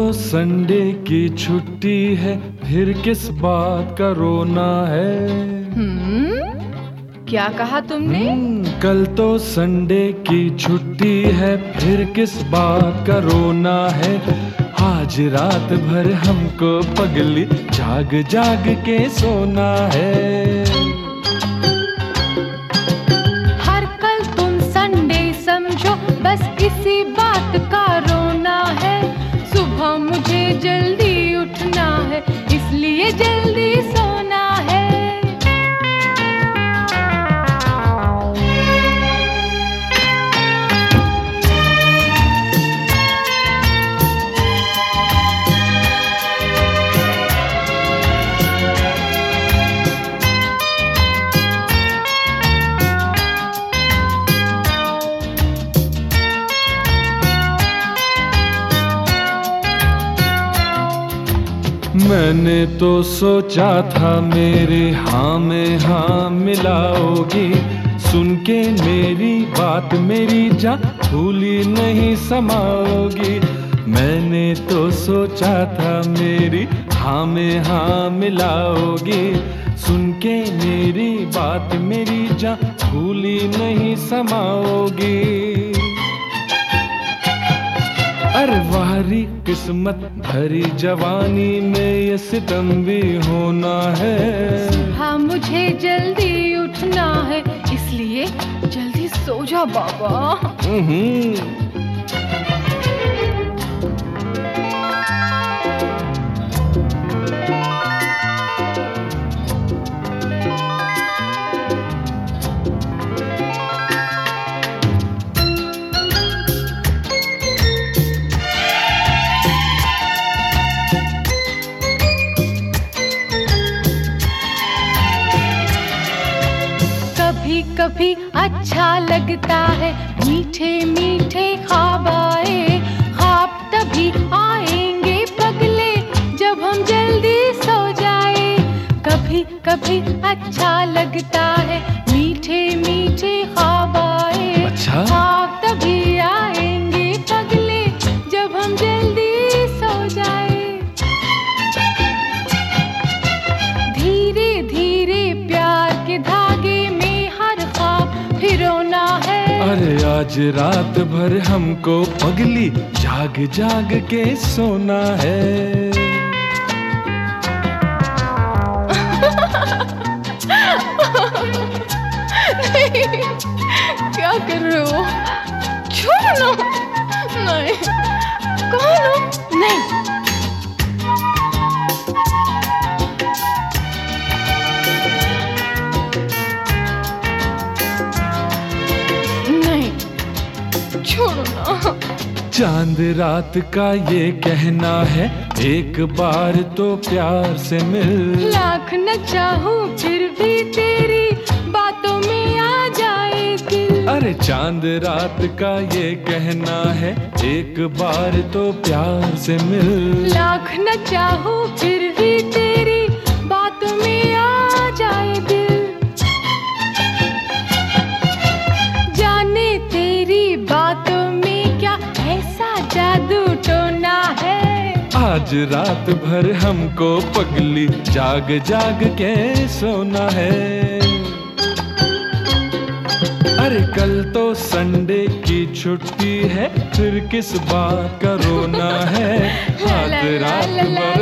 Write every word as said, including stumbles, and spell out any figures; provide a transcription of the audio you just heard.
Sunday की छुट्टी है, फिर किस बात का रोना है। हम्म, क्या कहा तुमने? हम्म, कल तो संडे की छुट्टी है, फिर किस बात का रोना है। आज रात भर हमको पगली जाग जाग के सोना है। हर कल तुम संडे समझो, बस इसी बात का रोना है। सुबह मुझे जल्दी उठना है, इसलिए जल्दी सोना है। मैंने तो सोचा था मेरे हाँ में हाँ मिलाओगी, सुन के मेरी बात मेरी जान भूली नहीं समाओगी। मैंने तो सोचा था मेरी हाँ में हाँ मिलाओगी, सुन के मेरी बात मेरी जान भूली नहीं समाओगी। अरे वारी किस्मत भरी जवानी में ये सितम भी होना है। हाँ, मुझे जल्दी उठना है, इसलिए जल्दी सो जा बाबा। हम्म कभी कभी अच्छा लगता है मीठे मीठे ख्वाब आए। ख्वाब तभी आएंगे पगले जब हम जल्दी सो जाए। कभी कभी अच्छा लगता है मीठे मीठे ख्वाब आए। अच्छा? ख्वाब तभी आएंगे पगले जब हम जल्दी सो जाए। धीरे धीरे प्यार के धागे रोना है। अरे आज रात भर हमको पगली जाग जाग के सोना है। नहीं, क्या कर रहे हो? छोड़ो ना। नहीं, कहो ना। नहीं, छोड़ो ना। चांद रात का ये कहना है, एक बार तो प्यार से मिल। लाख न चाहूं फिर भी तेरी बातों में आ जाए दिल। अरे चांद रात का ये कहना है, एक बार तो प्यार से मिल। लाख न चाहूं फिर भी तेरी बातों में आ जाए दिल। जाने तेरी बातों में क्या ऐसा जादू टोना है। आज रात भर हमको पगली जाग जाग के सोना है। अरे कल तो संडे की छुट्टी है, फिर किस बात का रोना है। हाथ रात भर